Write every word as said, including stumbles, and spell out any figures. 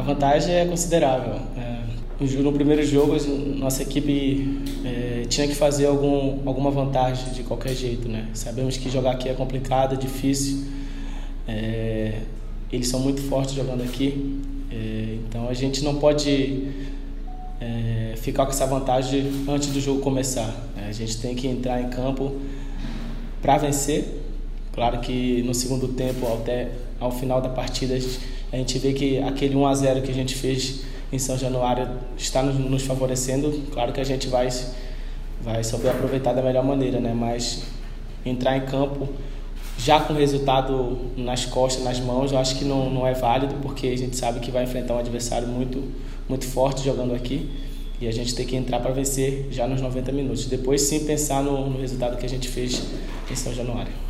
vantagem é considerável. É, no primeiro jogo, nossa equipe é, tinha que fazer algum, alguma vantagem de qualquer jeito, né? Sabemos que jogar aqui é complicado, é difícil. É, eles são muito fortes jogando aqui, é, então a gente não pode é, ficar com essa vantagem antes do jogo começar. A gente tem que entrar em campo para vencer. Claro que no segundo tempo, até ao final da partida, a gente vê que aquele um a zero que a gente fez em São Januário está nos, nos favorecendo. Claro que a gente vai, vai saber aproveitar da melhor maneira, né? Mas entrar em campo já com o resultado nas costas, nas mãos, eu acho que não, não é válido, porque a gente sabe que vai enfrentar um adversário muito, muito forte jogando aqui, e a gente tem que entrar para vencer já nos noventa minutos. Depois sim pensar no, no resultado que a gente fez em São Januário.